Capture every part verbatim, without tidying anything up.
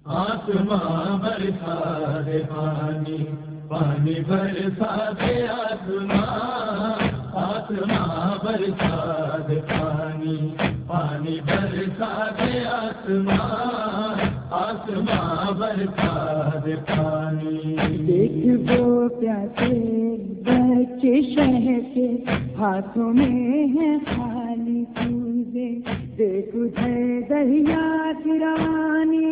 آسماں برسا دے پانی، پانی برسا دے آسماں، آسماں برسا دے پانی، پانی برسا دے آسماں، آسماں برسا دے پانی۔ دیکھ وہ پیاسے بچے شہر کے ہاتھوں میں ہے خالی کوزے، دیکھ ادھر دریا کی روانی،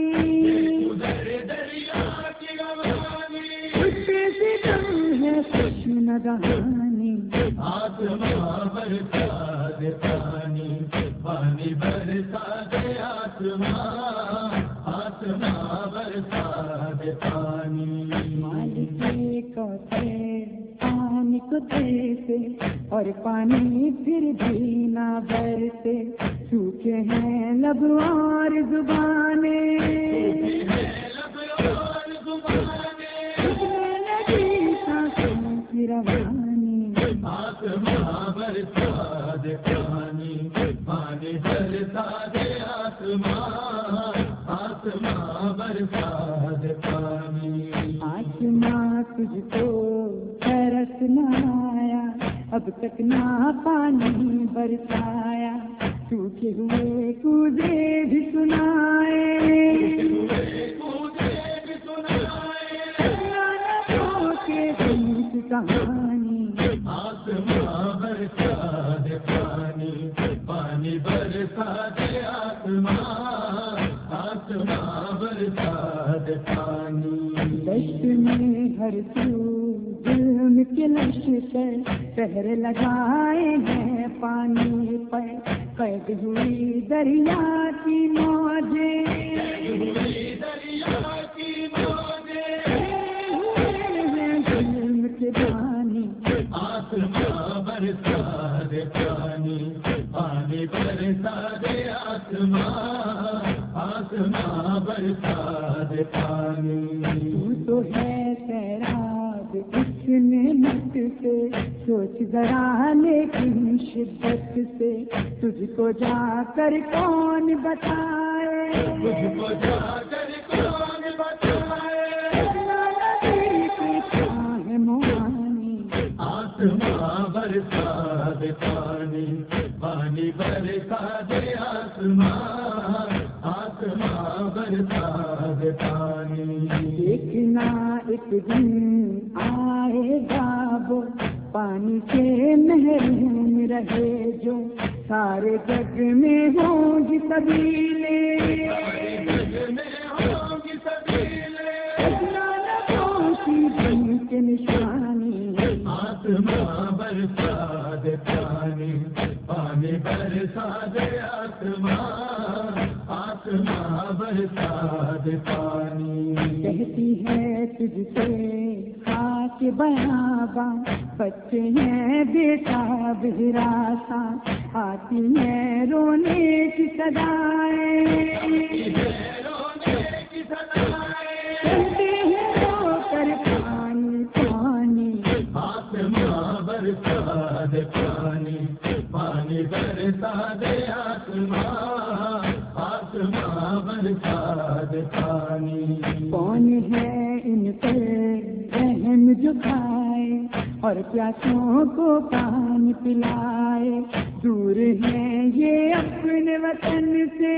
ندانی۔ آسماں برسا دے پانی، پانی برسا دے آسماں، آسماں برسا دے پانی۔ مالک کوثر پانی کو دیتے اور پانی پھر بھی نہ برسے، سوکھے ہیں لب اور زبانیں، آسماں برسا دے پانی، پانی برسا دے آسماں، آسماں برسا دے پانی۔ آسماں تجھ کو ترس نہ آیا، اب تک نہ پانی برسایا، سوکھے ہوئے کوزے بھی سنائے، کہانی۔ آسماں برسا دے پانی، پانی برسا دے آسماں، آسماں برسا دے پانی۔ دشت میں ہر سو ظلم کے لشکر پہرے لگائے ہیں پانی پر، قید ہوئی دریا کی موجیں، دریا کی موجیں، ظلم کے پانی۔ آسماں برسا دے پانی، پانی برسا دے آسماں، آسماں برسا دے پانی۔ تو تو ہے سیراب اس نعمت سے، سوچ ذرا لیکن شدت سے، تجھ کو جا کر کون بتائے، تجھ کو جا کر کون بتائے، آسماں برسا دے پانی، پانی برسا دے آسماں، آسماں برسا دے پانی۔ دیکھنا ایک دن آئے گا وہ پانی سے محروم رہے جو، سارے جگ میں ہوں گی سبیلیں، جگ میں ہوں گی سبیلیں، کے نشانی۔ آسماں برسا دے پانی، پانی برسا دے آسماں، آسماں برسا دے پانی۔ کہتی ہے تجھ سے خاک بیاباں، بچے ہیں بیٹا بہراساں، آتی ہیں رونے کی صدائیں، رونے کی صدائیں، کہتے ہیں رو کر پانی پانی۔ آسماں برسا دے پانی، پانی برسا دے آسماں، آسماں برسا دے پانی۔ کون ہے ان پر رحم جو کھائے اور پیاسوں کو پانی پلائے، دور ہیں یہ اپنے وطن سے،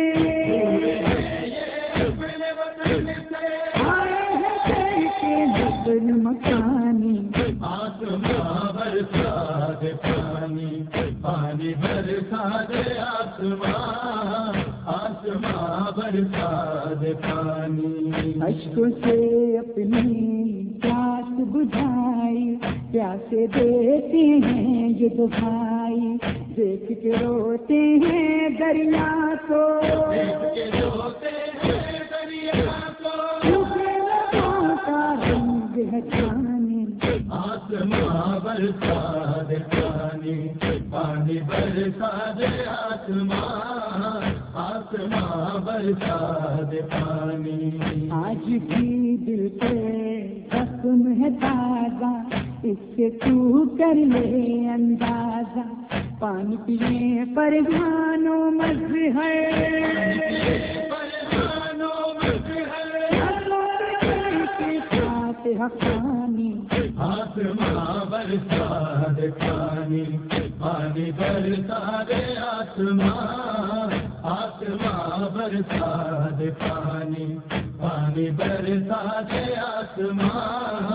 آئے ہیں کے نسل مکانی۔ آسماں برسا دے پانی، پانی برسا دے آسماں، آسماں برسا دے پانی۔ اشکوں سے اپنی پیاس بجھائی، پیاسے دیتے ہیں یہ دو بھائی، دیکھ کے روتے ہیں دریا کو، دیکھ کے روتے ہیں دریا کو، سوکھے لبوں کا رنگ ہے جانی۔ آسماں برسا دے پانی، پانی برسا دے آسماں، آسماں برسا دے پانی۔ آج بھی دل پہ زخم ہے تازہ، اس سے تو کر لے اندازہ، پانی پینے پر جانو مز ہے، پریشانوں میں ہے، حقانی آسماں برسا دے پانی پانی برسا دے آسمان آسماں برسا دے پانی پانی برسا دے آسمان